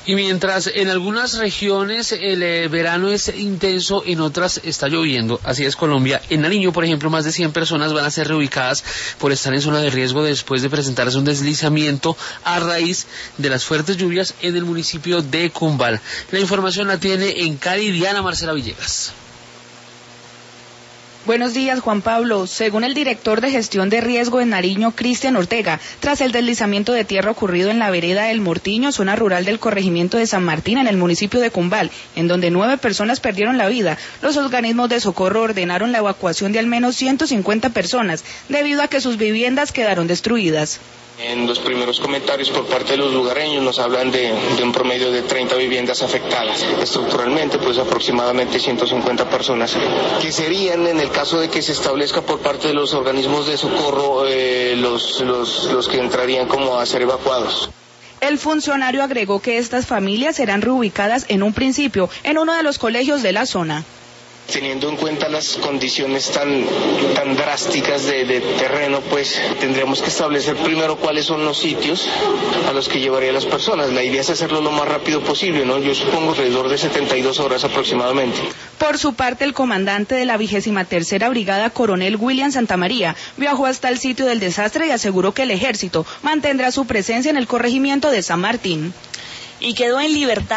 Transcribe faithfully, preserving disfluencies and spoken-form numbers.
Y mientras en algunas regiones el eh, verano es intenso, en otras está lloviendo. Así es Colombia. En Nariño, por ejemplo, más de cien personas van a ser reubicadas por estar en zona de riesgo después de presentarse un deslizamiento a raíz de las fuertes lluvias en el municipio de Cumbal. La información la tiene en Cali Diana Marcela Villegas. Buenos días, Juan Pablo. Según el director de gestión de riesgo en Nariño, Cristian Ortega, tras el deslizamiento de tierra ocurrido en la vereda del Mortiño, zona rural del corregimiento de San Martín, en el municipio de Cumbal, en donde nueve personas perdieron la vida, los organismos de socorro ordenaron la evacuación de al menos ciento cincuenta personas, debido a que sus viviendas quedaron destruidas. En los primeros comentarios por parte de los lugareños nos hablan de, de un promedio de treinta viviendas afectadas. Estructuralmente, pues aproximadamente ciento cincuenta personas, que serían, en el caso de que se establezca por parte de los organismos de socorro, eh, los, los, los que entrarían como a ser evacuados. El funcionario agregó que estas familias serán reubicadas en un principio en uno de los colegios de la zona. Teniendo en cuenta las condiciones tan, tan drásticas de, de terreno, pues tendríamos que establecer primero cuáles son los sitios a los que llevaría las personas. La idea es hacerlo lo más rápido posible, ¿no? Yo supongo alrededor de setenta y dos horas aproximadamente. Por su parte, el comandante de la vigésima tercera Brigada, coronel William Santamaría, viajó hasta el sitio del desastre y aseguró que el ejército mantendrá su presencia en el corregimiento de San Martín. Y quedó en libertad